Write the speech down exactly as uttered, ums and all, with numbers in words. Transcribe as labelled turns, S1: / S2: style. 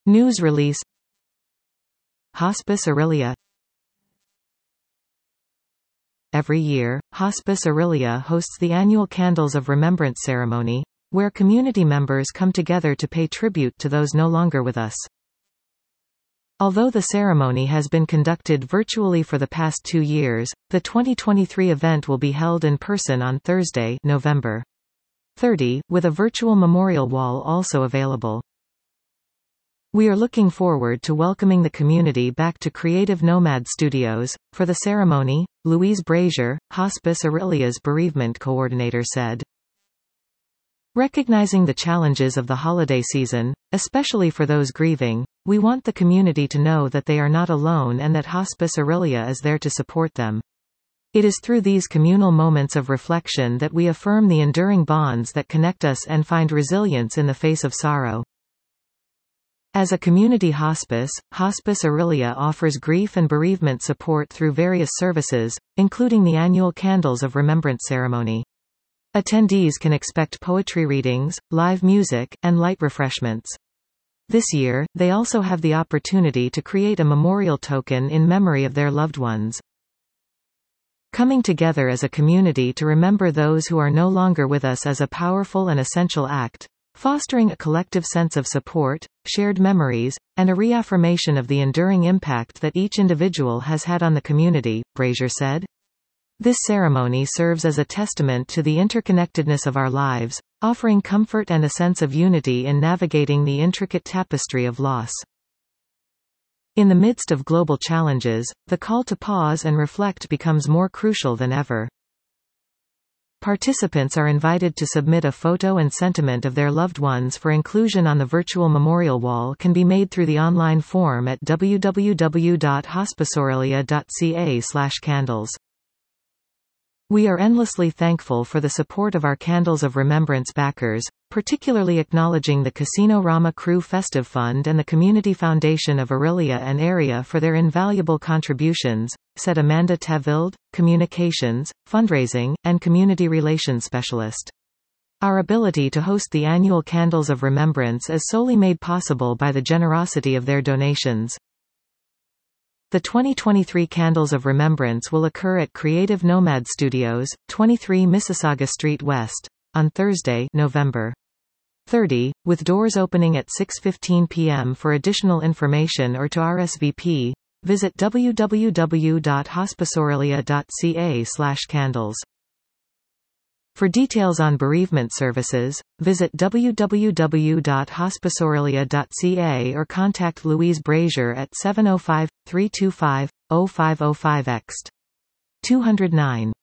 S1: News release. Hospice Aurelia. Every year, Hospice Aurelia hosts the annual Candles of Remembrance ceremony, where community members come together to pay tribute to those no longer with us. Although the ceremony has been conducted virtually for the past two years, the twenty twenty-three event will be held in person on Thursday, November thirtieth, with a virtual memorial wall also available. We are looking forward to welcoming the community back to Creative Nomad Studios. For the ceremony, Louise Brazier, Hospice Aurelia's bereavement coordinator, said, "Recognizing the challenges of the holiday season, especially for those grieving, we want the community to know that they are not alone and that Hospice Aurelia is there to support them. It is through these communal moments of reflection that we affirm the enduring bonds that connect us and find resilience in the face of sorrow." As a community hospice, Hospice Aurelia offers grief and bereavement support through various services, including the annual Candles of Remembrance ceremony. Attendees can expect poetry readings, live music, and light refreshments. This year, they also have the opportunity to create a memorial token in memory of their loved ones. Coming together as a community to remember those who are no longer with us is a powerful and essential act, fostering a collective sense of support, shared memories, and a reaffirmation of the enduring impact that each individual has had on the community, Brazier said. This ceremony serves as a testament to the interconnectedness of our lives, offering comfort and a sense of unity in navigating the intricate tapestry of loss. In the midst of global challenges, the call to pause and reflect becomes more crucial than ever. Participants are invited to submit a photo and sentiment of their loved ones for inclusion on the virtual memorial wall can be made through the online form at w w w dot hospiceaurelia dot c a slash candles. We are endlessly thankful for the support of our Candles of Remembrance backers, particularly acknowledging the Casino Rama Crew Festive Fund and the Community Foundation of Aurelia and Area for their invaluable contributions, said Amanda Tevild, Communications, Fundraising, and Community Relations Specialist. Our ability to host the annual Candles of Remembrance is solely made possible by the generosity of their donations. The twenty twenty-three Candles of Remembrance will occur at Creative Nomad Studios, twenty-three Mississauga Street West, on Thursday, November thirtieth, with doors opening at six fifteen p m For additional information or to R S V P, visit w w w dot hospiceaurelia dot c a slash candles. For details on bereavement services, visit w w w dot hospiceaurelia dot c a or contact Louise Brazier at seven oh five, three two five, oh five oh five X two oh nine.